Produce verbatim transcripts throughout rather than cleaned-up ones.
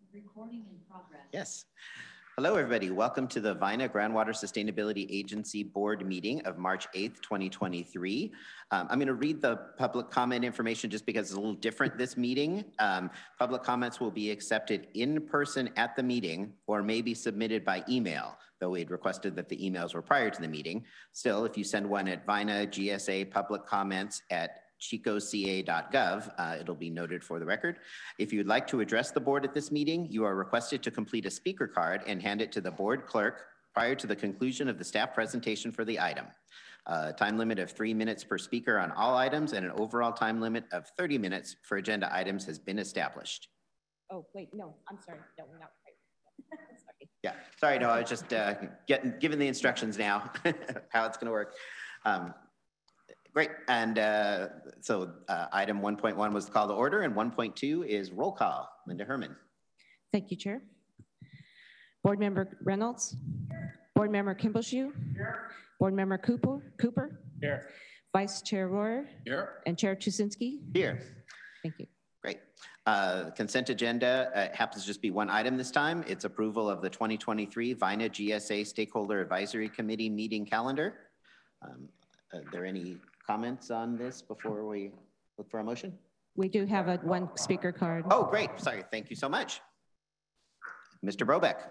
Recording in progress. Yes. Hello, everybody. Welcome to the Vina Groundwater Sustainability Agency Board meeting of March eighth, twenty twenty-three. Um, I'm going to read the public comment information just because it's a little different this meeting. Um, public comments will be accepted in person at the meeting or may be submitted by email, though we had requested that the emails were prior to the meeting. Still, if you send one at Vina G S A public comments at chico c a dot gov, uh, it'll be noted for the record. If you'd like to address the board at this meeting, you are requested to complete a speaker card and hand it to the board clerk prior to the conclusion of the staff presentation for the item. Uh, time limit of three minutes per speaker on all items and an overall time limit of thirty minutes for agenda items has been established. Oh, wait, no, I'm sorry. No, we're not. Sorry. Yeah, sorry, no, I was just uh, getting given the instructions now, how it's gonna work. Um, Great, and uh, so uh, item one point one was the call to order, and one point two is roll call. Linda Herman. Thank you, Chair. Board Member Reynolds. Here. Board Member Kimbleshoe. Here. Board Member Cooper. Cooper. Here. Vice Chair Royer. Here. And Chair Tusinski. Here. Thank you. Great. Uh, consent agenda uh, happens to just be one item this time. It's approval of the twenty twenty-three Vina G S A Stakeholder Advisory Committee meeting calendar. Um, are there any comments on this before we look for a motion? We do have a one speaker card. Oh, great. Sorry. Thank you so much. Mister Brobeck.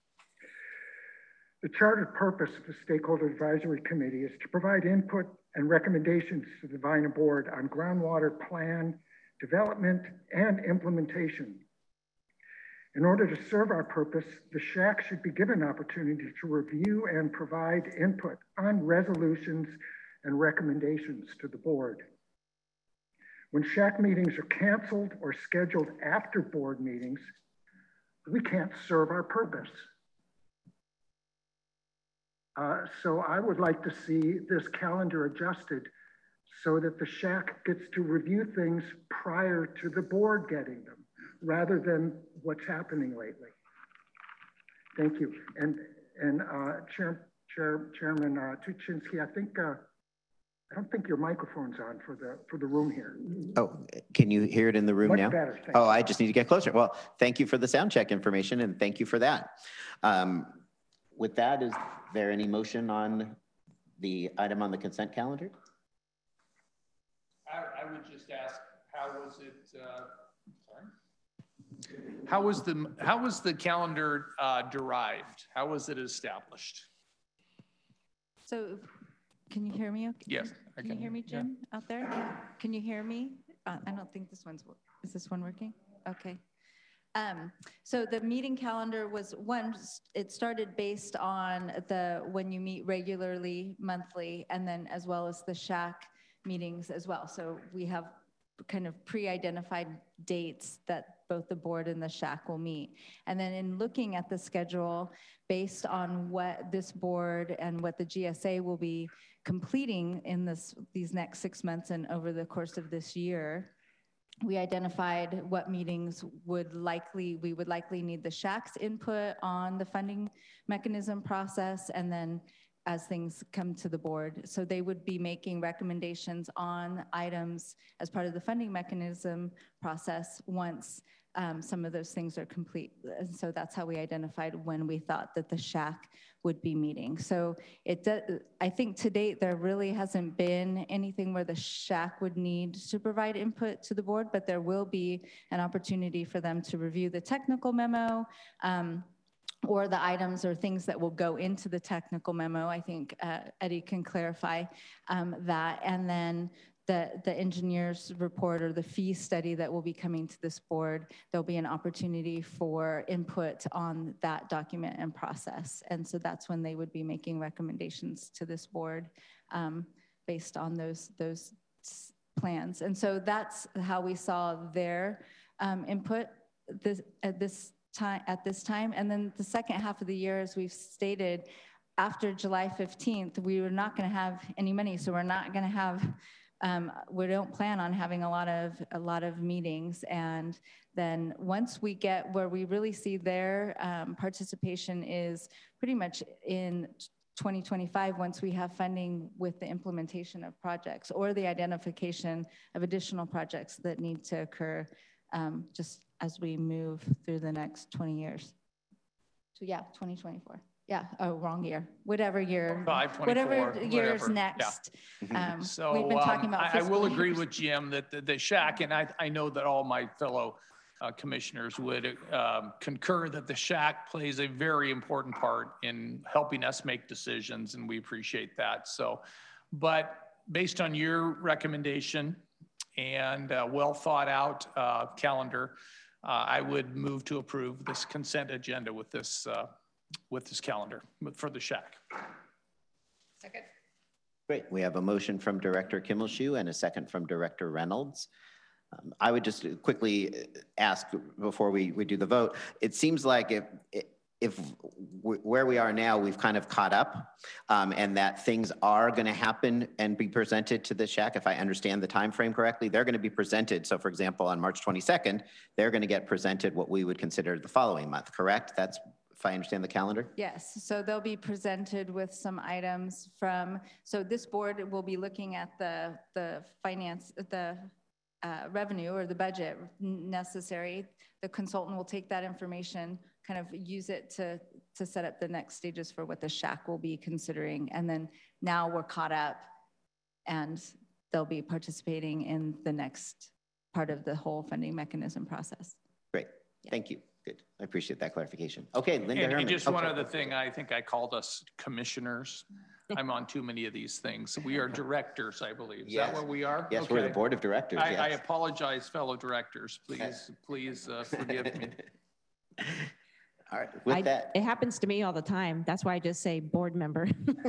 The chartered purpose of the Stakeholder Advisory Committee is to provide input and recommendations to the Vina Board on groundwater plan development and implementation. In order to serve our purpose, the S H A C should be given an opportunity to review and provide input on resolutions and recommendations to the board. When S H A C meetings are canceled or scheduled after board meetings, we can't serve our purpose. Uh, so I would like to see this calendar adjusted so that the S H A C gets to review things prior to the board getting them, rather than what's happening lately. Thank you. And, and uh, Chair, Chair, Chairman uh, Tuchinski, I think, uh, I don't think your microphone's on for the for the room here. Oh, can you hear it in the room Much now? Better, oh, you. I just need to get closer. Well, thank you for the sound check information and thank you for that. Um, with that, is there any motion on the item on the consent calendar? I, I would just ask, how was it, uh, sorry? How was the, how was the calendar uh, derived? How was it established? So, can you hear me okay? Yes, I can. can you hear me, Jim, yeah. Out there? Can you hear me? Uh, I don't think this one's, is this one working? Okay. Um, so the meeting calendar was one, it started based on the, when you meet regularly, monthly, and then as well as the S H A C meetings as well. So we have kind of pre-identified dates that both the board and the S H A C will meet. And then in looking at the schedule, based on what this board and what the G S A will be completing in this these next six months and over the course of this year, we identified what meetings would likely, we would likely need the S H A C's input on the funding mechanism process, and then as things come to the board. So they would be making recommendations on items as part of the funding mechanism process once um, some of those things are complete. And so that's how we identified when we thought that the S H A C would be meeting. So it does, I think to date, there really hasn't been anything where the S H A C would need to provide input to the board, but there will be an opportunity for them to review the technical memo, um, or the items or things that will go into the technical memo. I think uh, Eddie can clarify um, that. And then the, the engineer's report or the fee study that will be coming to this board, there'll be an opportunity for input on that document and process. And so that's when they would be making recommendations to this board um, based on those, those plans. And so that's how we saw their um, input this, at this time at this time. And then the second half of the year, as we've stated, after July fifteenth, we were not going to have any money. So we're not going to have, um, we don't plan on having a lot of a lot of meetings. And then once we get where we really see their um, participation is pretty much in twenty twenty-five, once we have funding with the implementation of projects or the identification of additional projects that need to occur um, just as we move through the next twenty years. So yeah, twenty twenty-four. Yeah, oh, wrong year. Whatever year, Five, whatever twenty-four, year's whatever. next. Mhm. Um, So we've been talking um, about I, I will fiscal agree years. with Jim that the, the shack, and I, I know that all my fellow uh, commissioners would um, concur that the shack plays a very important part in helping us make decisions, and we appreciate that. So, but based on your recommendation and uh, well thought out uh, calendar, uh, I would move to approve this consent agenda with this uh, with this calendar for the shack. Second. Great. We have a motion from Director Kimmelshoe and a second from Director Reynolds. Um, I would just quickly ask before we, we do the vote, it seems like if, if w where we are now, we've kind of caught up um, and that things are going to happen and be presented to the shack. If I understand the time frame correctly, they're going to be presented. So for example, on March twenty-second, they're going to get presented what we would consider the following month, correct? That's if I understand the calendar? Yes, so they'll be presented with some items from, so this board will be looking at the, the finance, the uh, revenue or the budget necessary. The consultant will take that information, kind of use it to, to set up the next stages for what the shack will be considering. And then now we're caught up and they'll be participating in the next part of the whole funding mechanism process. Great, Yeah. Thank you. Good. I appreciate that clarification. Okay, Linda And, Herman. and just Oh, one sorry. other thing, I think I called us commissioners. I'm on too many of these things. We are directors, I believe. Is that Yes. what we are? Yes, we're the Okay. board of directors. I, I yes. apologize, fellow directors. Please, please uh, forgive me. All right, with I- that, It happens to me all the time. That's why I just say board member.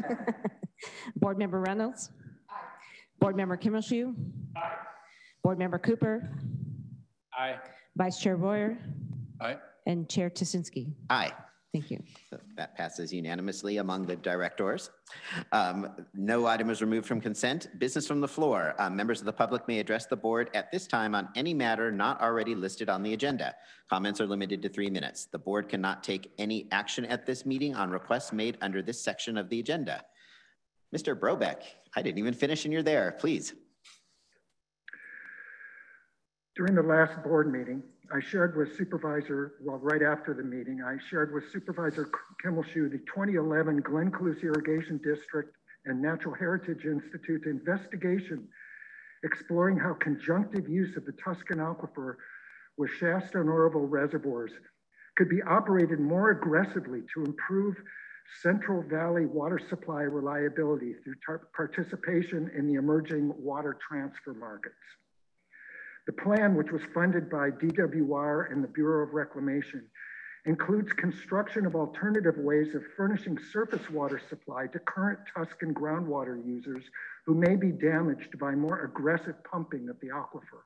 Board member Reynolds. Board member Kimmelshoe. Board member Cooper. Aye. Vice Chair Royer. Aye. And Chair Tusinski. aye. Thank you. So that passes unanimously among the directors. Um, no item is removed from consent. Business from the floor. Uh, members of the public may address the board at this time on any matter not already listed on the agenda. Comments are limited to three minutes. The board cannot take any action at this meeting on requests made under this section of the agenda. Mister Brobeck, I didn't even finish and you're there. Please. During the last board meeting, I shared with Supervisor, well, right after the meeting, I shared with Supervisor Kimmelshoe the twenty eleven Glenn-Cluse Irrigation District and Natural Heritage Institute investigation exploring how conjunctive use of the Tuscan Aquifer with Shasta and Oroville reservoirs could be operated more aggressively to improve Central Valley water supply reliability through participation in the emerging water transfer markets. The plan, which was funded by D W R and the Bureau of Reclamation, includes construction of alternative ways of furnishing surface water supply to current Tuscan groundwater users who may be damaged by more aggressive pumping of the aquifer.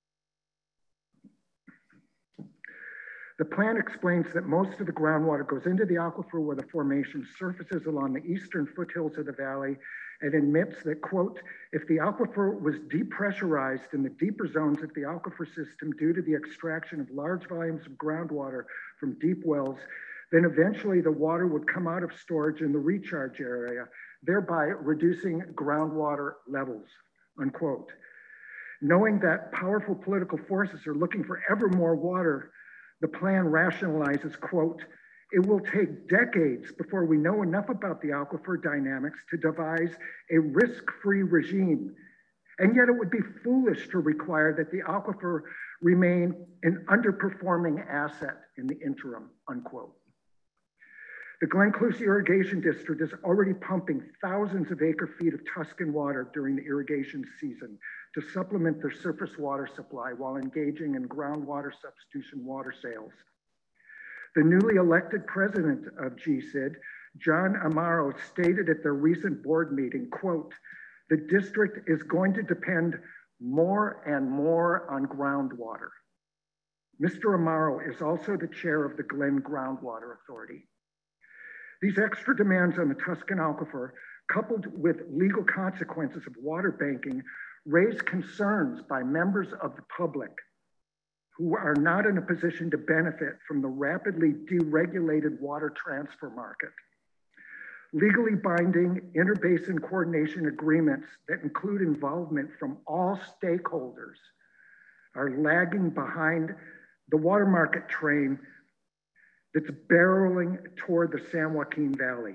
The plan explains that most of the groundwater goes into the aquifer where the formation surfaces along the eastern foothills of the valley, and admits that, quote, if the aquifer was depressurized in the deeper zones of the aquifer system due to the extraction of large volumes of groundwater from deep wells, then eventually the water would come out of storage in the recharge area, thereby reducing groundwater levels, unquote. Knowing that powerful political forces are looking for ever more water, the plan rationalizes, quote, it will take decades before we know enough about the aquifer dynamics to devise a risk-free regime. And yet it would be foolish to require that the aquifer remain an underperforming asset in the interim, unquote. The Glenn-Cluse Irrigation District is already pumping thousands of acre feet of Tuscan water during the irrigation season to supplement their surface water supply while engaging in groundwater substitution water sales. The newly elected president of G S I D, John Amaro, stated at their recent board meeting, quote, the district is going to depend more and more on groundwater. Mister Amaro is also the chair of the Glen Groundwater Authority. These extra demands on the Tuscan aquifer, coupled with legal consequences of water banking, raise concerns by members of the public who are not in a position to benefit from the rapidly deregulated water transfer market. Legally binding interbasin coordination agreements that include involvement from all stakeholders are lagging behind the water market train that's barreling toward the San Joaquin Valley.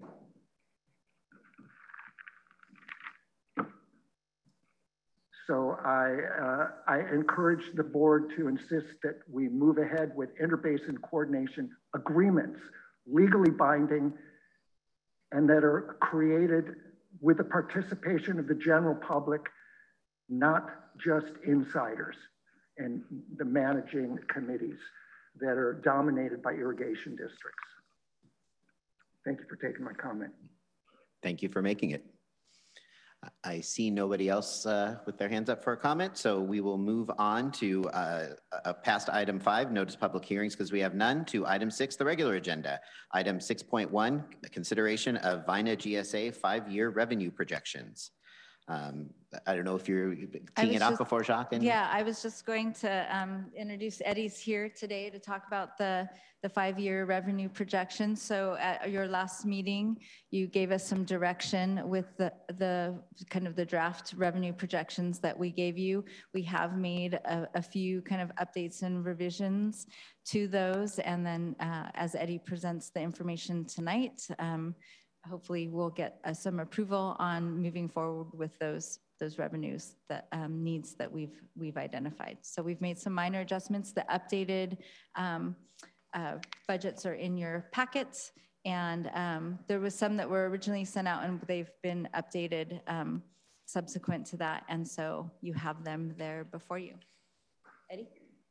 So I, uh, I encourage the board to insist that we move ahead with interbasin coordination agreements, legally binding, and that are created with the participation of the general public, not just insiders and the managing committees that are dominated by irrigation districts. Thank you for taking my comment. Thank you for making it. I see nobody else uh, with their hands up for a comment, so we will move on to uh, uh, past item five, notice public hearings, because we have none, to item six, the regular agenda. Item six point one, consideration of VINA G S A five-year revenue projections. Um, I don't know if you're teeing it up before Jacques. And... Yeah, I was just going to um, introduce Eddie's here today to talk about the, the five-year revenue projections. So at your last meeting, you gave us some direction with the, the kind of the draft revenue projections that we gave you. We have made a, a few kind of updates and revisions to those. And then uh, as Eddie presents the information tonight, um, hopefully we'll get uh, some approval on moving forward with those those revenues, that um, needs that we've we've identified. So we've made some minor adjustments. The updated um, uh, budgets are in your packets, and um, there was some that were originally sent out, and they've been updated um, subsequent to that, and so you have them there before you. Eddie?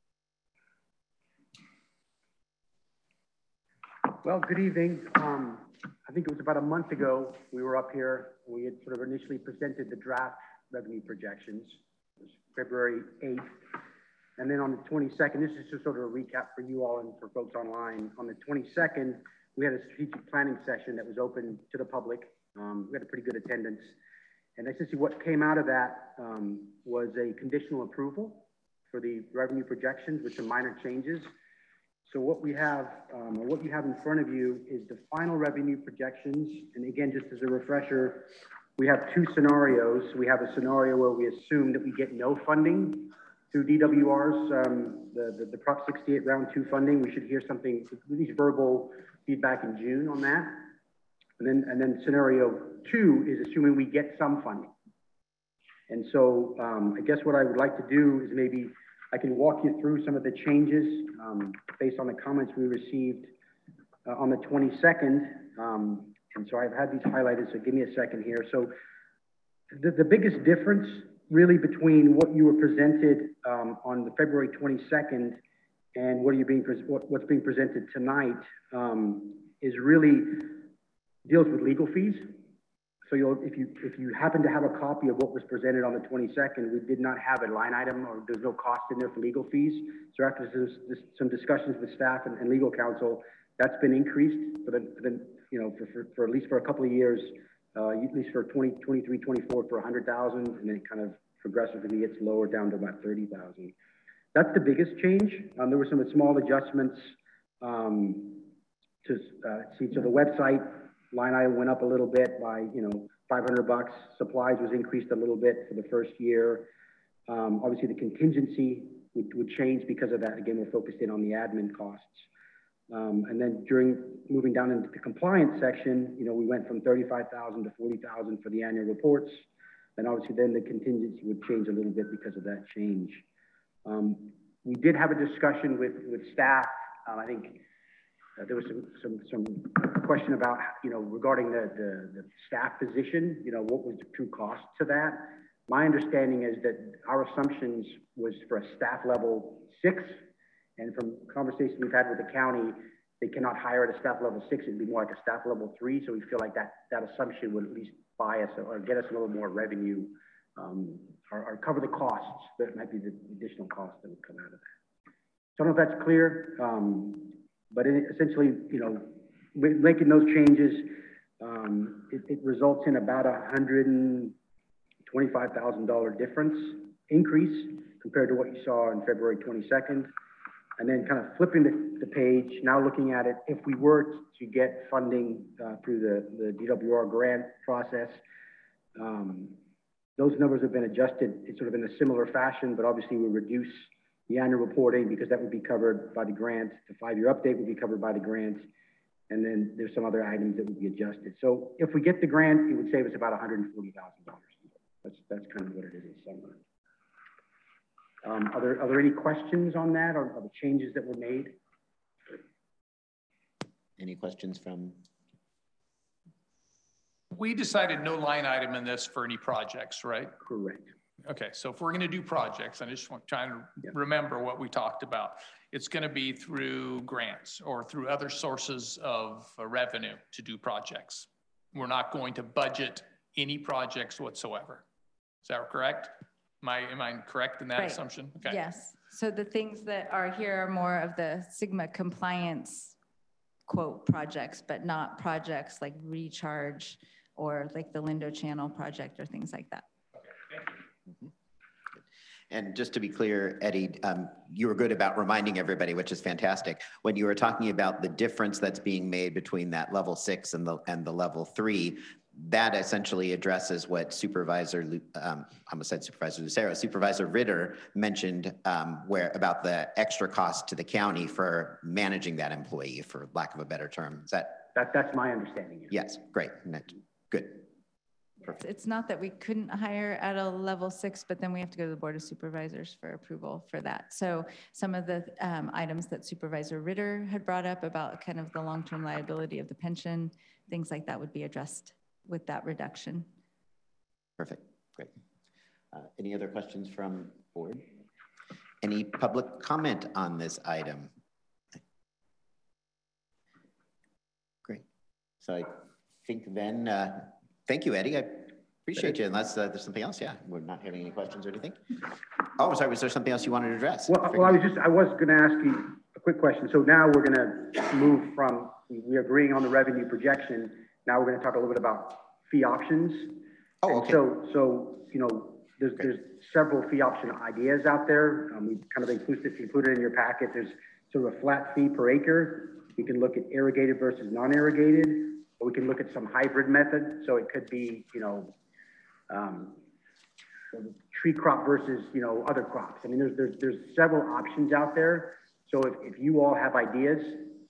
Well, good evening. Um, I think it was about a month ago we were up here. We had sort of initially presented the draft revenue projections. It was February eighth. And then on the twenty-second, this is just sort of a recap for you all and for folks online. On the twenty-second, we had a strategic planning session that was open to the public. Um, we had a pretty good attendance. And essentially what came out of that um, was a conditional approval for the revenue projections with some minor changes. So what we have, um, or what you have in front of you is the final revenue projections. And again, just as a refresher, we have two scenarios. We have a scenario where we assume that we get no funding through D W R's, um, the, the, the Prop sixty-eight round two funding. We should hear something, at least verbal feedback in June on that. And then, and then scenario two is assuming we get some funding. And so um, I guess what I would like to do is maybe I can walk you through some of the changes um, based on the comments we received uh, on the twenty-second. Um, and so I've had these highlighted, so give me a second here. So the, the biggest difference really between what you were presented um, on the February twenty-second and what are you being what, what's being presented tonight um, is really deals with legal fees. So you'll, if you if you happen to have a copy of what was presented on the twenty-second, we did not have a line item, or there's no cost in there for legal fees. So after this, this, some discussions with staff and, and legal counsel, that's been increased for the, for the you know for, for, for at least for a couple of years, uh, at least for twenty twenty-three, twenty-four for one hundred thousand, and then it kind of progressively gets lower down to about thirty thousand. That's the biggest change. Um, there were some small adjustments um, to uh, see. So the website line item went up a little bit by, you know, five hundred bucks. Supplies was increased a little bit for the first year. Um, obviously, the contingency would, would change because of that. Again, we're focused in on the admin costs. Um, and then during moving down into the compliance section, you know, we went from thirty-five thousand to forty thousand for the annual reports. And obviously, then the contingency would change a little bit because of that change. Um, we did have a discussion with with staff. Uh, I think. Uh, there was some, some, some question about, you know, regarding the, the, the staff position, you know, what was the true cost to that? My understanding is that our assumptions was for a staff level six, and from conversations we've had with the county, they cannot hire at a staff level six, it'd be more like a staff level three, so we feel like that, that assumption would at least buy us or get us a little more revenue, um, or, or cover the costs, that might be the additional costs that would come out of that. So I don't know if that's clear. Um, But it essentially, you know, making those changes, um, it, it results in about a one hundred twenty-five thousand dollar difference increase compared to what you saw on February twenty-second. And then kind of flipping the, the page, now looking at it, if we were to get funding uh, through the, the D W R grant process, um, those numbers have been adjusted. It's sort of in a similar fashion, but obviously we reduce the annual reporting, because that would be covered by the grant. The five-year update would be covered by the grant. And then there's some other items that would be adjusted. So if we get the grant, it would save us about one hundred forty thousand dollars. That's, that's kind of what it is in summary. Um, are, there, are there any questions on that, or, or the changes that were made? Any questions from? We decided no line item in this for any projects, right? Correct. Okay, so if we're going to do projects, I just want trying to Yep. remember what we talked about. It's going to be through grants or through other sources of uh, revenue to do projects. We're not going to budget any projects whatsoever. Is that correct? Am I, am I correct in that Right. assumption? Okay. Yes. So the things that are here are more of the Sigma compliance quote projects, but not projects like recharge or like the Lindo Channel project or things like that. And just to be clear, Eddie, um, you were good about reminding everybody, which is fantastic. When you were talking about the difference that's being made between that level six and the and the level three, that essentially addresses what Supervisor, um, I almost said Supervisor Lucero, Supervisor Ritter mentioned, um, where about the extra cost to the county for managing that employee, for lack of a better term. Is that? That, that's my understanding. Yes, great, good. It's, it's not that we couldn't hire at a level six, but then we have to go to the Board of Supervisors for approval for that. So some of the um, items that Supervisor Ritter had brought up about kind of the long-term liability of the pension, things like that would be addressed with that reduction. Perfect, great. Uh, any other questions from board? Any public comment on this item? Great. So I think then, uh, thank you, Eddie. I appreciate you. Unless uh, there's something else, yeah. We're not having any questions or anything. Oh, sorry. Was there something else you wanted to address? Well, well I was just, I was going to ask you a quick question. So now we're going to move from, we're agreeing on the revenue projection. Now we're going to talk a little bit about fee options. Oh, okay. So, so you know, there's, there's several fee option ideas out there. Um, we kind of included, included in your packet. There's sort of a flat fee per acre. We can look at irrigated versus non-irrigated. Or we can look at some hybrid method. So it could be, you know, um, tree crop versus, you know, other crops. I mean, there's, there's, there's several options out there. So if, if you all have ideas,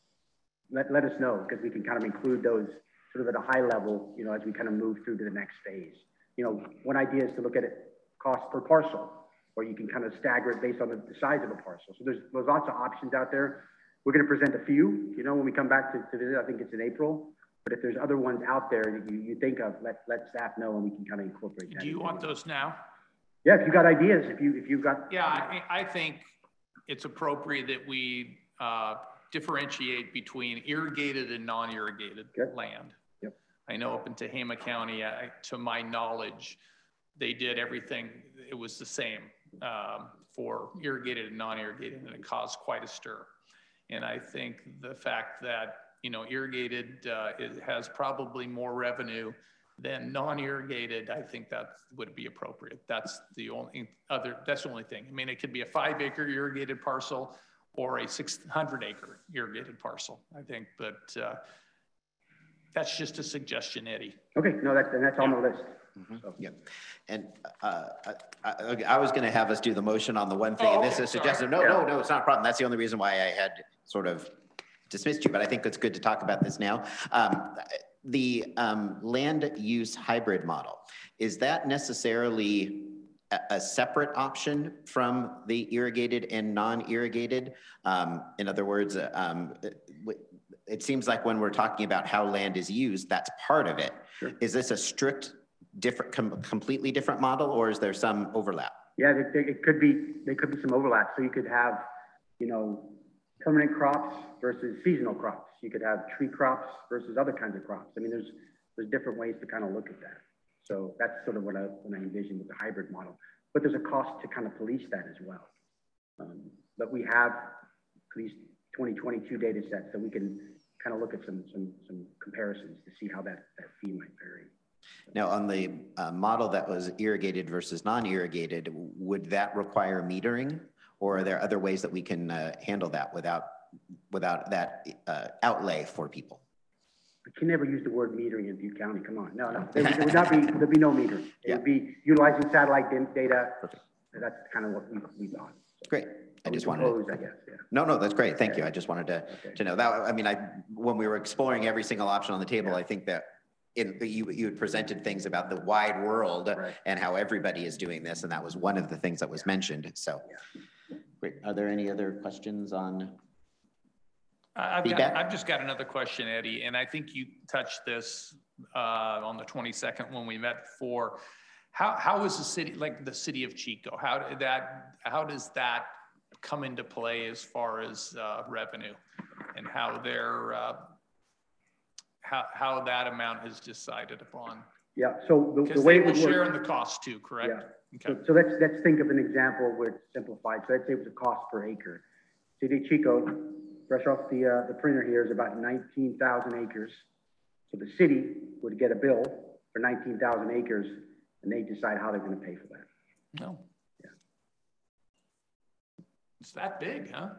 let, let us know, because we can kind of include those sort of at a high level, you know, as we kind of move through to the next phase. You know, one idea is to look at it cost per parcel, or you can kind of stagger it based on the, the size of a parcel. So there's, there's lots of options out there. We're going to present a few, you know, when we come back to, to visit. I think it's in April. But if there's other ones out there that you, you think of, let, let staff know, and we can kind of incorporate that. Do you want those now? Yeah, if you got ideas, if you, if you've got. Yeah, I, I think it's appropriate that we uh, differentiate between irrigated and non-irrigated Good. land. Yep. I know up in Tehama County, I, to my knowledge, they did everything, it was the same um, for irrigated and non-irrigated, and it caused quite a stir. And I think the fact that, you know, irrigated, uh, it has probably more revenue than non-irrigated, I think that would be appropriate. That's the only other, that's the only thing. I mean, it could be a five acre irrigated parcel or a six hundred acre irrigated parcel, I think, but uh, that's just a suggestion, Eddie. Okay, no, that's, and that's on the list. Mm-hmm. So. Yeah, and uh, I, I, I was going to have us do the motion on the one thing, oh, and this okay, is suggested. No, yeah. no, no, it's not a problem. That's the only reason why I had sort of dismissed you, but I think it's good to talk about this now. Um, the um, land use hybrid model, is that necessarily a, a separate option from the irrigated and non-irrigated? Um, in other words, um, it, it seems like when we're talking about how land is used, that's part of it. Sure. Is this a strict, different, com completely different model, or is there some overlap? Yeah, it, it could be, there could be some overlap. So you could have, you know, permanent crops versus seasonal crops. You could have tree crops versus other kinds of crops. I mean, there's there's different ways to kind of look at that. So that's sort of what I, what I envisioned with the hybrid model. But there's a cost to kind of police that as well. Um, but we have at least twenty twenty-two data sets, so we can kind of look at some some some comparisons to see how that, that fee might vary. Now, on the uh, model that was irrigated versus non-irrigated, would that require metering? Or are there other ways that we can uh, handle that without without that uh, outlay for people? I can never use the word metering in Butte County. Come on, no, no, there, there would not be there'd be no metering. It Yeah. would be utilizing satellite data. Perfect. That's kind of what we we thought. So. Great. I just We wanted to, propose, I guess, yeah. no, no, that's great. Thank you. I just wanted to, Okay. to know that. I mean, I, when we were exploring every single option on the table, Yeah. I think that in, you, you had presented things about the wide world Right. and how everybody is doing this. And that was one of the things that was mentioned. So, great. Are there any other questions on? I- I've got, Feedback? I've just got another question, Eddie, and I think you touched this uh, on the twenty-second when we met before. How, how is the city, like the city of Chico, how did that, how does that come into play as far as uh, revenue and how their, uh, how, how that amount is decided upon? Yeah, so the, the Because way they it will would work. share in the cost too, correct? Yeah. Okay. So, so let's, let's think of an example where it's simplified. So let's say it was a cost per acre. City of Chico, fresh off the, uh, the printer here, is about nineteen thousand acres. So the city would get a bill for nineteen thousand acres and they decide how they're gonna pay for that. No. Yeah. It's that big, huh?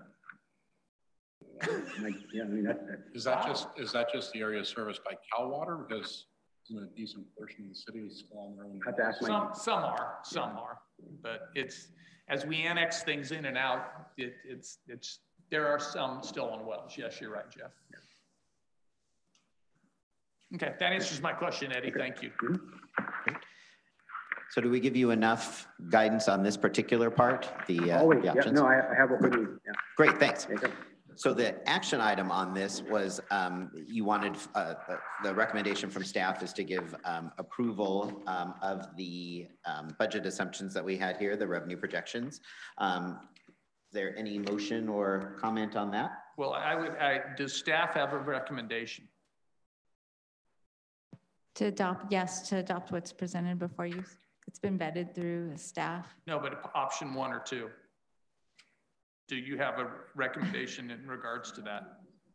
Like, yeah, I mean, that, that, Is that just, is that just the area serviced by Cal Water? Because isn't a decent portion of the city is still on their own? I have to ask my, Some, some are, some are, but it's, as we annex things in and out, it, it's, it's, there are some still on wells. Yes, you're right, Jeff. Okay, that answers my question, Eddie. Thank you. So do we give you enough guidance on this particular part? The, uh, always, the yeah, options? no, I, I have what we need, yeah. Great, thanks. Okay. So the action item on this was, um, you wanted, uh, the- the recommendation from staff is to give, um, approval, um, of the, um, budget assumptions that we had here, the revenue projections. Um, is there any motion or comment on that? Well, I would, I, does staff have a recommendation? To adopt, yes, to adopt what's presented before you. It's been vetted through staff. No, but option one or two. Do you have a recommendation in regards to that?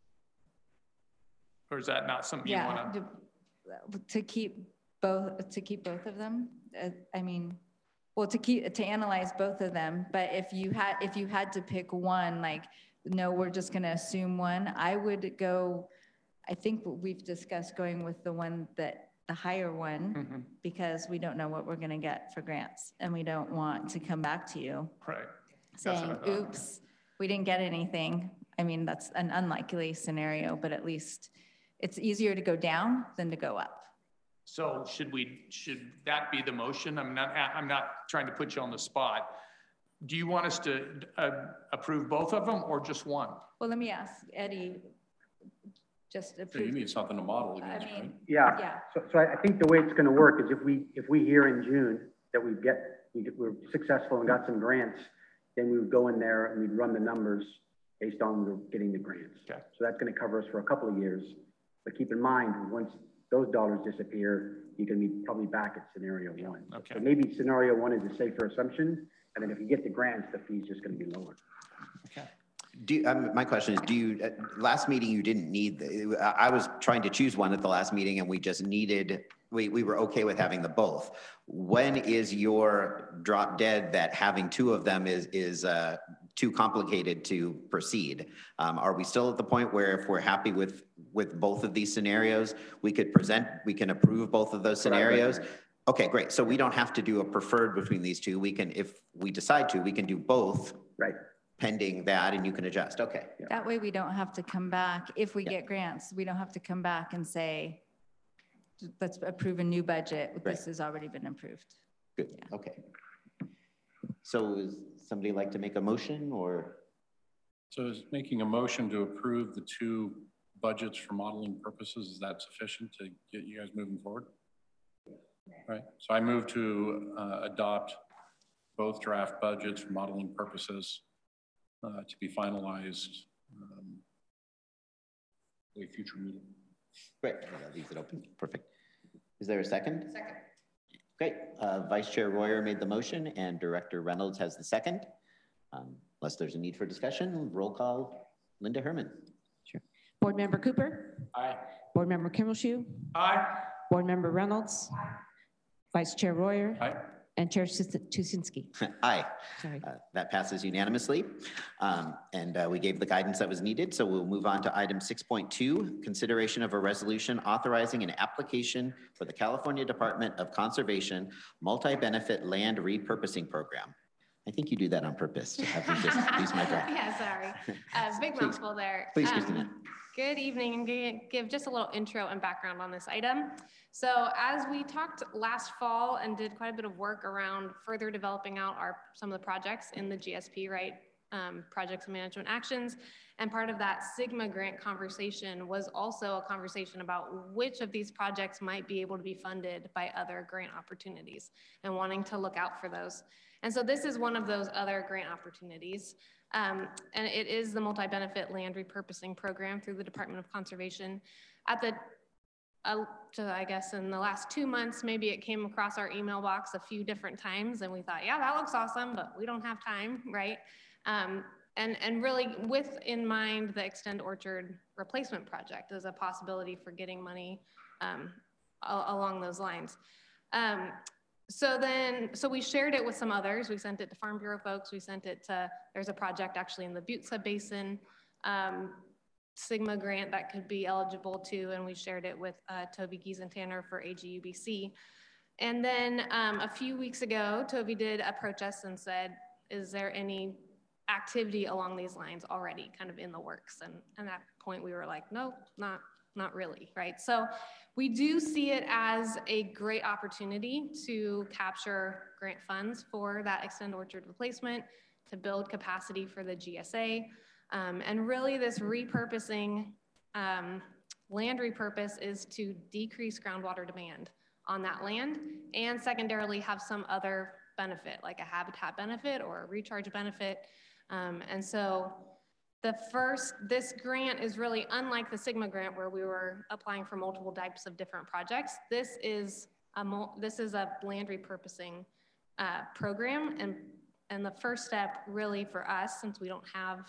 Or is that not something you Yeah, want to? to- to keep both, to keep both of them. Uh, I mean, well, to keep, to analyze both of them, but if you had, if you had to pick one, like, no, we're just gonna assume one, I would go, I think we've discussed going with the one that, the higher one, Mhm. because we don't know what we're gonna get for grants, and we don't want to come back to you Right. That's what I saying, thought. oops, we didn't get anything. I mean, that's an unlikely scenario, but at least it's easier to go down than to go up. So should we, should that be the motion? I'm not, I'm not trying to put you on the spot. Do you want us to uh, approve both of them or just one? Well, let me ask Eddie, just So you approve. need something to model I against, right? mean, Yeah, yeah, so, so I I think the way it's gonna work is if we, if we hear in June that we get, we get- we're successful and got some grants, then we would go in there and we'd run the numbers based on the- getting the grants. Okay. So that's gonna cover us for a couple of years. But keep in mind, once those dollars disappear, you can be probably back at scenario one. Okay. So maybe scenario one is a safer assumption, and then if you get the grants, the fee's just gonna be lower. Okay. Do, you- um, my question is, do you, uh, last meeting you didn't need, the- I I was trying to choose one at the last meeting and we just needed, we, we were okay with having the both. When is your drop dead that having two of them is, is uh, too complicated to proceed? Um, Are we still at the point where if we're happy with, with both of these scenarios, we could present, we can approve both of those That's what I scenarios? recommend. Okay, great. So we don't have to do a preferred between these two. We can, if we decide to, we can do both Right. pending that and you can adjust. Okay. that way we don't have to come back, if we Yeah. get grants, we don't have to come back and say, let's approve a new budget, this has already been approved. Good, okay. So is somebody like to make a motion or? So is making a motion to approve the two budgets for modeling purposes, is that sufficient to get you guys moving forward? Right, so I move to uh, adopt both draft budgets for modeling purposes uh, to be finalized um, at a future meeting. Great, that leaves it open, perfect. Is there a second? Second. Great, uh, Vice Chair Royer made the motion and Director Reynolds has the second. Um, Unless there's a need for discussion, roll call, Linda Herman. Sure. Board Member Cooper? Aye. Board Member Kimmelshue? Aye. Board Member Reynolds? Vice Chair Royer? Aye. And Chair Tusinski? Aye. Sorry. Uh, That passes unanimously. Um, And uh, we gave the guidance that was needed, so we'll move on to item six point two, consideration of a resolution authorizing an application for the California Department of Conservation Multi-Benefit Land Repurposing Program. I think you do that on purpose to have me just use my breath. Yeah, sorry. Uh, big Please. mouthful there. Please, Um, Christina. Good evening. I'm going to give just a little intro and background on this item. So as we talked last fall and did quite a bit of work around further developing out our some of the projects in the G S P, right? Um, projects and management actions. And part of that Sigma grant conversation was also a conversation about which of these projects might be able to be funded by other grant opportunities and wanting to look out for those. And so this is one of those other grant opportunities. Um, and it is the multi-benefit land repurposing program through the Department of Conservation. At the, uh, so I guess in the last two months, maybe it came across our email box a few different times and we thought, yeah, that looks awesome, but we don't have time, right? Um, and, and really with in mind the Extend Orchard replacement project as a possibility for getting money um, along those lines. Um, So then, so we shared it with some others. We sent it to Farm Bureau folks. We sent it to, there's a project actually in the Butte Sub-Basin, um, Sigma grant that could be eligible to, and we shared it with uh, Toby Giesentanner for A G U B C. And then um, a few weeks ago, Toby did approach us and said, is there any activity along these lines already kind of in the works? And at that point we were like, no, not, not really, right? So we do see it as a great opportunity to capture grant funds for that Extend Orchard replacement, to build capacity for the G S A. Um, and really this repurposing, um, land repurpose is to decrease groundwater demand on that land and secondarily have some other benefit, like a habitat benefit or a recharge benefit. Um, and so the first, this grant is really unlike the Sigma grant where we were applying for multiple types of different projects. This is a, this is a land repurposing uh, program. And, and the first step really for us, since we don't have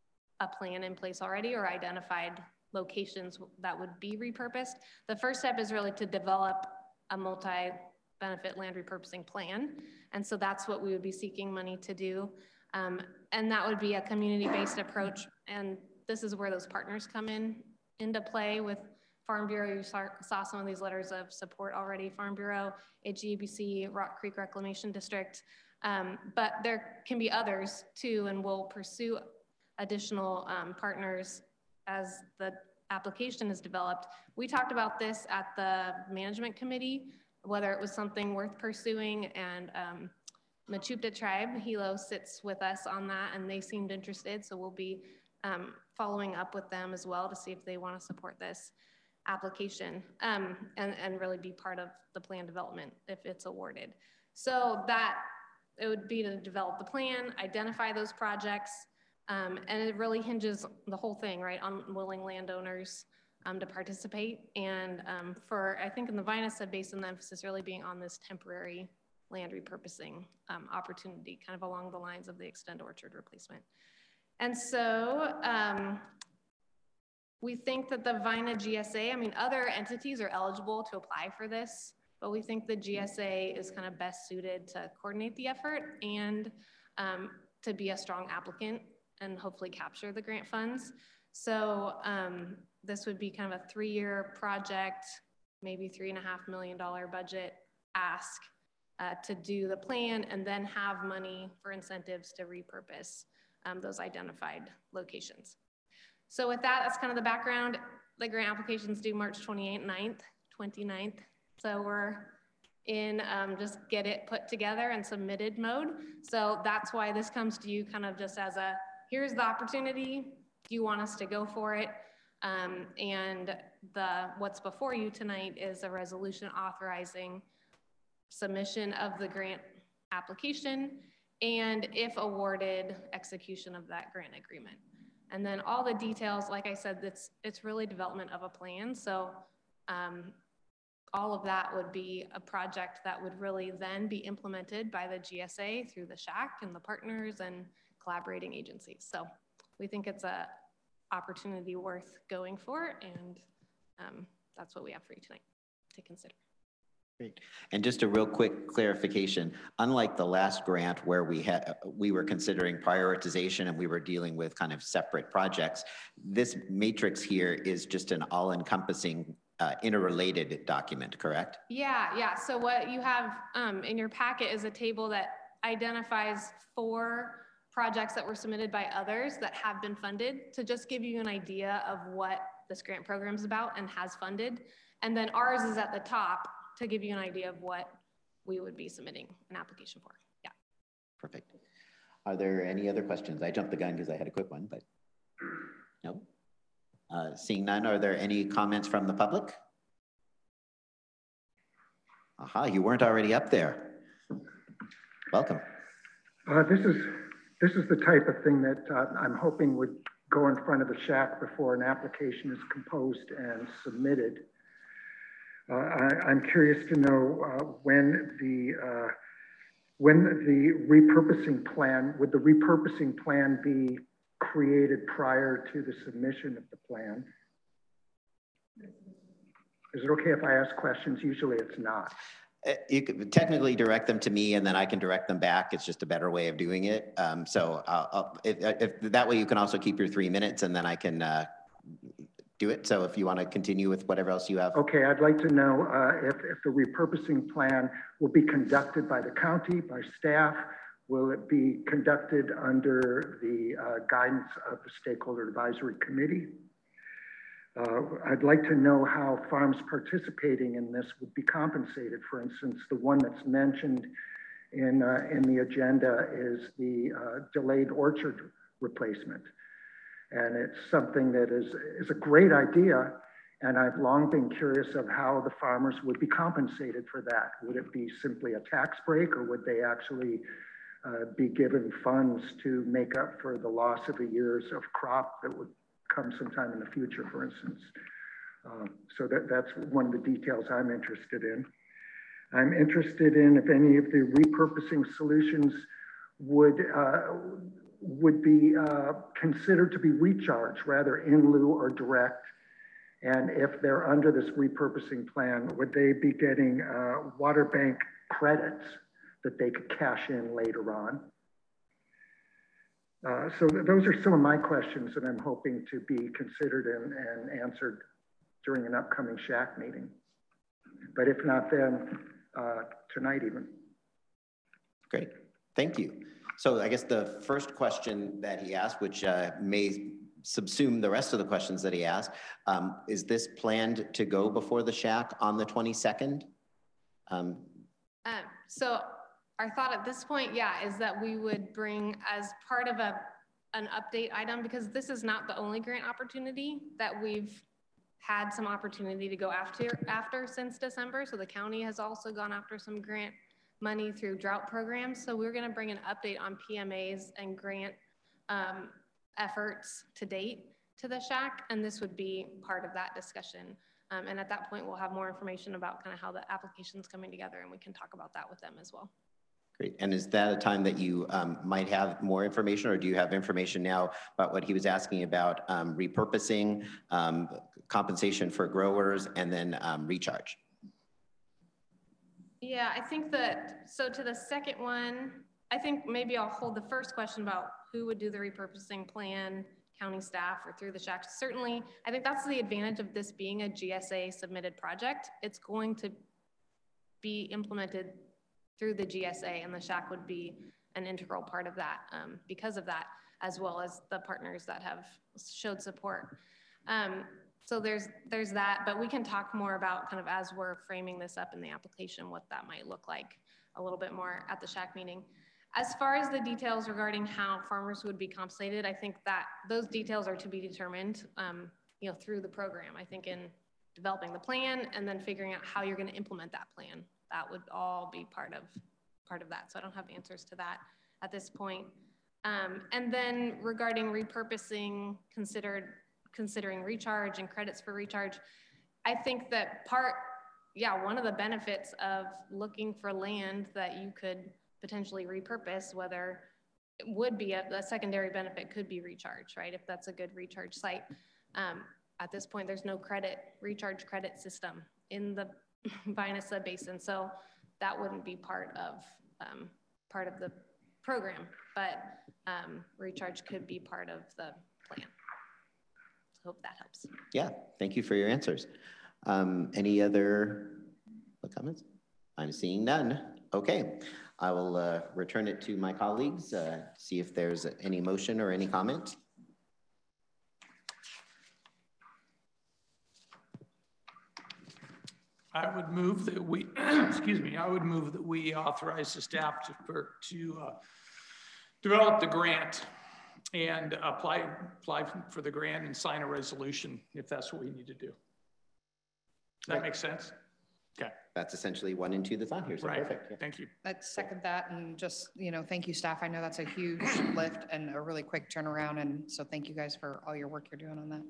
a plan in place already or identified locations that would be repurposed, the first step is really to develop a multi-benefit land repurposing plan. And so that's what we would be seeking money to do. Um, and that would be a community-based approach. And this is where those partners come in into play with Farm Bureau. You saw, saw some of these letters of support already. Farm Bureau, A G U B C, Rock Creek Reclamation District. Um, but there can be others too, and we'll pursue additional um, partners as the application is developed. We talked about this at the management committee, whether it was something worth pursuing, and um, Mechoopda Tribe, Hilo, sits with us on that and they seemed interested. So we'll be um, following up with them as well to see if they want to support this application um, and, and really be part of the plan development if it's awarded. So that it would be to develop the plan, identify those projects, um, and it really hinges the whole thing, right, on willing landowners um, to participate. And um, for, I think in the Vina Sub-Basin, the emphasis really being on this temporary land repurposing um, opportunity, kind of along the lines of the Extend Orchard replacement. And so um, we think that the Vina G S A, I mean, other entities are eligible to apply for this, but we think the G S A is kind of best suited to coordinate the effort and um, to be a strong applicant and hopefully capture the grant funds. So um, this would be kind of a three-year project, maybe three and a half million dollar budget ask. Uh, to do the plan and then have money for incentives to repurpose um, those identified locations. So with that, that's kind of the background. The grant applications due March twenty-eighth, ninth, twenty-ninth. So we're in um, just get it put together and submitted mode. So that's why this comes to you kind of just as a, here's the opportunity. Do you want us to go for it? Um, and the what's before you tonight is a resolution authorizing submission of the grant application, and if awarded, execution of that grant agreement. And then all the details, like I said, it's, it's really development of a plan. So um, all of that would be a project that would really then be implemented by the G S A through the SHAC and the partners and collaborating agencies. So we think it's a opportunity worth going for, and um, that's what we have for you tonight to consider. Great. And just a real quick clarification, unlike the last grant where we had we were considering prioritization and we were dealing with kind of separate projects, this matrix here is just an all-encompassing uh, interrelated document, correct? Yeah, yeah. So what you have um, in your packet is a table that identifies four projects that were submitted by others that have been funded to just give you an idea of what this grant program is about and has funded. And then ours is at the top to give you an idea of what we would be submitting an application for. Yeah. Perfect. Are there any other questions? I jumped the gun because I had a quick one, but no. Uh, seeing none, are there any comments from the public? Aha, you weren't already up there. Welcome. Uh, this is this is the type of thing that uh, I'm hoping would go in front of the shack before an application is composed and submitted. Uh, I, I'm curious to know uh, when the uh, when the repurposing plan, would the repurposing plan be created prior to the submission of the plan? Is it okay if I ask questions? Usually it's not. You could technically direct them to me and then I can direct them back. It's just a better way of doing it. Um, so I'll, I'll, if, if that way you can also keep your three minutes and then I can uh, do it. So if you want to continue with whatever else you have. Okay, I'd like to know uh, if, if the repurposing plan will be conducted by the county, by staff. Will it be conducted under the uh, guidance of the Stakeholder Advisory Committee? Uh, I'd like to know how farms participating in this would be compensated. For instance, the one that's mentioned in, uh, in the agenda is the uh, delayed orchard replacement. And it's something that is, is a great idea. And I've long been curious of how the farmers would be compensated for that. Would it be simply a tax break, or would they actually uh, be given funds to make up for the loss of a year's of crop that would come sometime in the future, for instance? Um, so that, that's one of the details I'm interested in. I'm interested in if any of the repurposing solutions would, uh, would be uh, considered to be recharged, rather in lieu or direct. And if they're under this repurposing plan, would they be getting uh, water bank credits that they could cash in later on? Uh, so th those are some of my questions that I'm hoping to be considered and, and answered during an upcoming shack meeting. But if not, then uh, tonight even. Great, thank you. So I guess the first question that he asked, which uh, may subsume the rest of the questions that he asked, um, is this planned to go before the shack on the twenty-second? Um, um, so our thought at this point, yeah, is that we would bring as part of a an update item, because this is not the only grant opportunity that we've had some opportunity to go after after since December. So the county has also gone after some grant money through drought programs. So we're going to bring an update on P M As and grant um, efforts to date to the shack, and this would be part of that discussion. Um, and at that point, we'll have more information about kind of how the application's coming together, and we can talk about that with them as well. Great. And is that a time that you um, might have more information, or do you have information now about what he was asking about um, repurposing, um, compensation for growers, and then um, recharge? Yeah, I think that, so to the second one, I think maybe I'll hold the first question about who would do the repurposing plan, county staff or through the shack. Certainly, I think that's the advantage of this being a G S A submitted project. It's going to be implemented through the G S A, and the shack would be an integral part of that um, because of that, as well as the partners that have showed support. Um, so there's there's that, but we can talk more about kind of as we're framing this up in the application, what that might look like a little bit more at the shack meeting. As far as the details regarding how farmers would be compensated, I think that those details are to be determined um, you know, through the program. I think in developing the plan and then figuring out how you're going to implement that plan. That would all be part of part of that. So I don't have answers to that at this point. Um, and then regarding repurposing, considered considering recharge and credits for recharge, I think that part, yeah, one of the benefits of looking for land that you could potentially repurpose, whether it would be a, a secondary benefit could be recharge, right? If that's a good recharge site. Um, at this point, there's no credit, recharge credit system in the Vinessa Basin. So that wouldn't be part of um, part of the program, but um, recharge could be part of the plan. So hope that helps. Yeah, thank you for your answers. Um, any other comments? I'm seeing none. Okay. I will uh, return it to my colleagues, uh, see if there's any motion or any comment. I would move that we, excuse me, I would move that we authorize the staff to, for, to uh, develop the grant and apply, apply for the grant and sign a resolution if that's what we need to do. Does that Right. make sense? Okay. That's essentially one and two that's on here, so Right. perfect. Yeah. Thank you. I'd second that, and just, you know, thank you, staff. I know that's a huge lift and a really quick turnaround, and so thank you guys for all your work you're doing on that.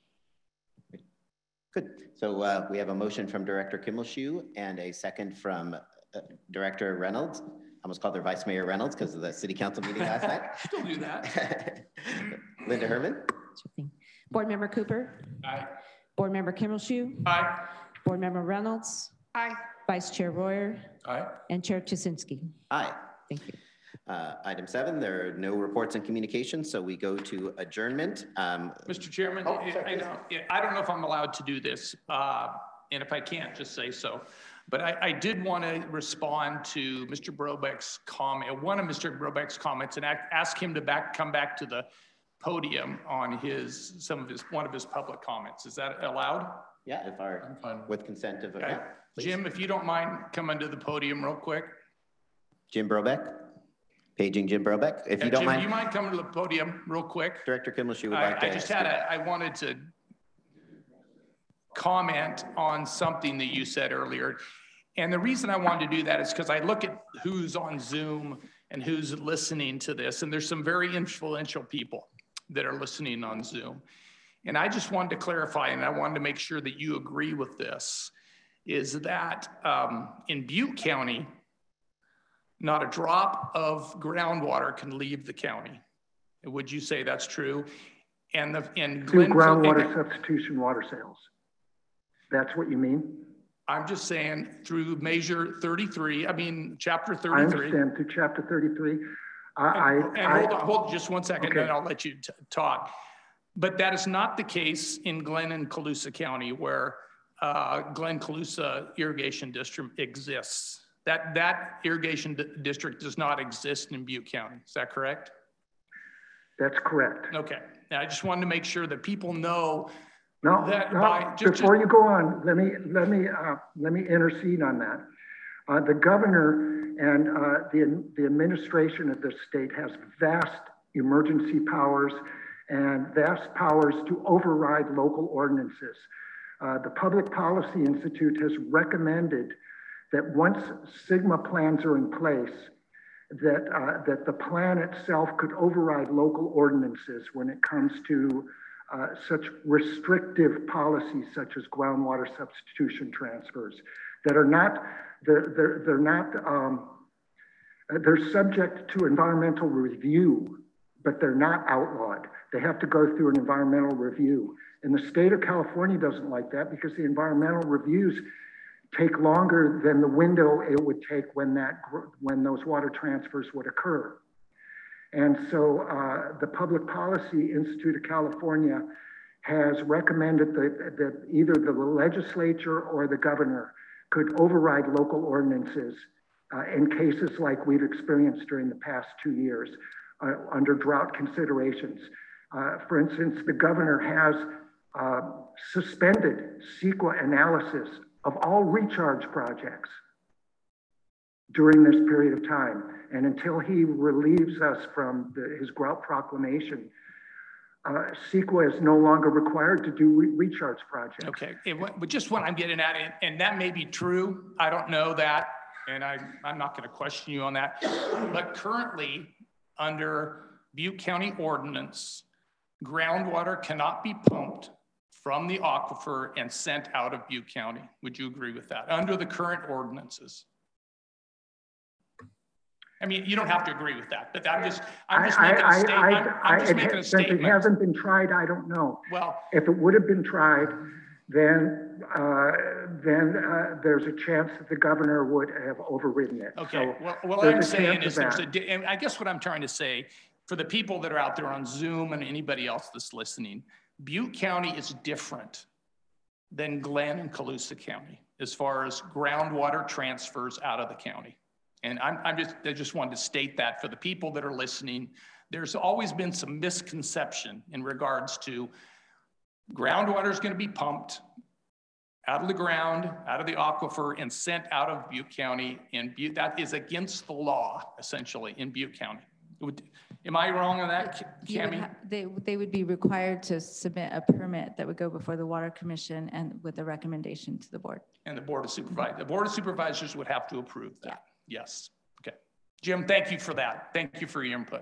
Good. So uh, we have a motion from Director Kimmelshoe and a second from uh, Director Reynolds. I almost called her Vice Mayor Reynolds because of the city council meeting last night. Still do that. Linda Herman. Sure thing. Board Member Cooper. Aye. Board Member Kimmelshoe. Aye. Board Member Reynolds. Aye. Vice Chair Royer. Aye. And Chair Tusinski. Aye. Thank you. Uh, item seven, there are no reports and communications, so we go to adjournment. Um, Mister Chairman, Oh, I, sorry, I don't, yeah, I don't know if I'm allowed to do this, uh, and if I can't, just say so. But I, I did want to respond to Mister Brobeck's comment, one of Mister Brobeck's comments, and act, ask him to back, come back to the podium on his, some of his, one of his public comments. Is that allowed? yeah, if our, I'm fine. with consent of, Okay. yeah, please. Jim, if you don't mind coming to the podium real quick. Jim Brobeck, paging Jim Brobeck. If Yeah, you don't Jim, mind, do you mind coming to the podium real quick? Director Kimmelshoe would I, like to. I just had a, I wanted to comment on something that you said earlier. And the reason I wanted to do that is because I look at who's on Zoom and who's listening to this, and there's some very influential people that are listening on Zoom. And I just wanted to clarify, and I wanted to make sure that you agree with this, is that um, in Butte County, not a drop of groundwater can leave the county. Would you say that's true? And the and Through Glen, groundwater substitution water sales. That's what you mean? I'm just saying through measure thirty-three, I mean, chapter I thirty-three. understand, through chapter thirty-three. I, I, And, and I- hold on, hold on just one second, Okay. then I'll let you t- talk. But that is not the case in Glen and Colusa County, where uh, Glen Colusa Irrigation District exists. That, that irrigation di- district does not exist in Butte County. Is that correct? that's correct. Okay. Now, I just wanted to make sure that people know No, that no, by- just- before you go on, let me, let me, uh, let me intercede on that. Uh, the governor and, uh, the, the administration of the state has vast emergency powers and vast powers to override local ordinances. Uh, the Public Policy Institute has recommended that once SGMA plans are in place, that, uh, that the plan itself could override local ordinances when it comes to uh, such restrictive policies such as groundwater substitution transfers that are not, they're, they're, they're not, um, they're subject to environmental review, but they're not outlawed. They have to go through an environmental review. And the state of California doesn't like that because the environmental reviews take longer than the window it would take when that when those water transfers would occur. And so uh, the Public Policy Institute of California has recommended that, that either the legislature or the governor could override local ordinances uh, in cases like we've experienced during the past two years uh, under drought considerations. Uh, for instance, the governor has uh, suspended CEQA analysis of all recharge projects during this period of time. And until he relieves us from the, his drought proclamation, uh, CEQA is no longer required to do re recharge projects. Okay, it, but just what I'm getting at, and, and that may be true, I don't know that, and I, I'm not gonna question you on that, but currently, under Butte County ordinance, groundwater cannot be pumped from the aquifer and sent out of Butte County. Would you agree with that, under the current ordinances? I mean, you don't have to agree with that, but I'm just, I'm just I, making a I, statement. I, I'm, I'm just I, making a since statement. it hasn't been tried, I don't know. Well, if it would have been tried, then uh, then uh, there's a chance that the governor would have overridden it. okay, So well, what there's I'm a saying chance is of there's that. a, di- and I guess what I'm trying to say, for the people that are out there on Zoom and anybody else that's listening, Butte County is different than Glen and Colusa County as far as groundwater transfers out of the county. And I'm, I'm just, I just wanted to state that for the people that are listening. There's always been some misconception in regards to groundwater is going to be pumped out of the ground, out of the aquifer, and sent out of Butte County. And Butte, that is against the law, essentially, in Butte County. It would, am I wrong on that, You would Cammie? ha- They, they would be required to submit a permit that would go before the Water Commission and with a recommendation to the board. And the Board of Supervisors, the Board of Supervisors would have to approve that. Yeah. Yes. Okay. Jim, thank you for that. Thank you for your input.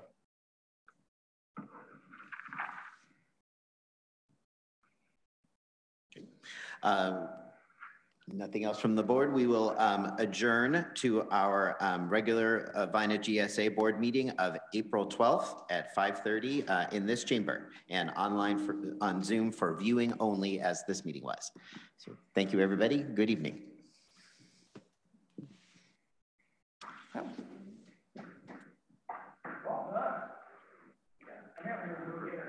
Okay. Um, Nothing else from the board. We will um, adjourn to our um, regular uh, Vina G S A board meeting of April twelfth at five thirty uh, in this chamber and online for, on Zoom for viewing only, as this meeting was. So thank you, everybody. Good evening. Well.